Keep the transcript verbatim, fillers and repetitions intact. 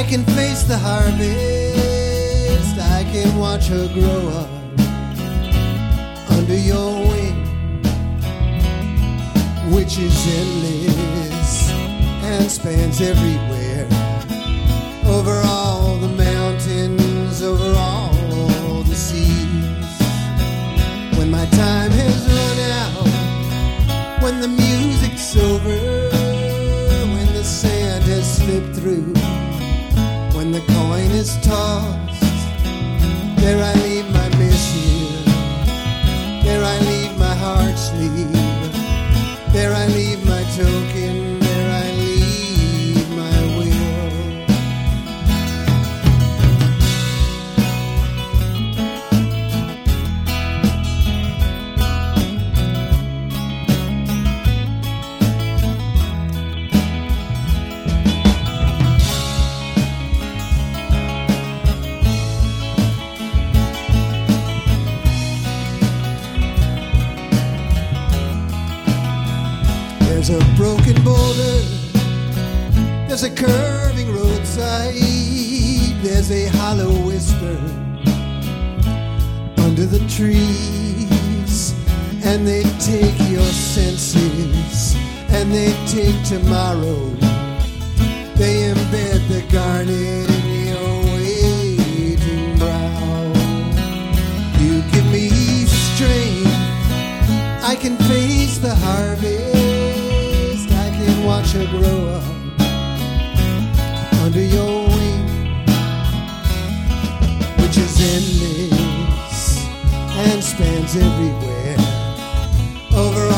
I can face the harvest, I can watch her grow up under your wing, which is endless and spans everywhere, over all the mountains, over all the seas. When my time has run out, when the music's over, when the sand has slipped through, when the coin is tossed, there I leave my missive, there I leave my heart sleeve, there I leave my token, there I leave my will. There's a broken boulder, there's a curving roadside, there's a hollow whisper under the trees, and they take your senses, and they take tomorrow, they embed the garnet in your waiting brow. You give me strength, I can face the harvest, watch her grow up under your wing, which is endless and spans everywhere, over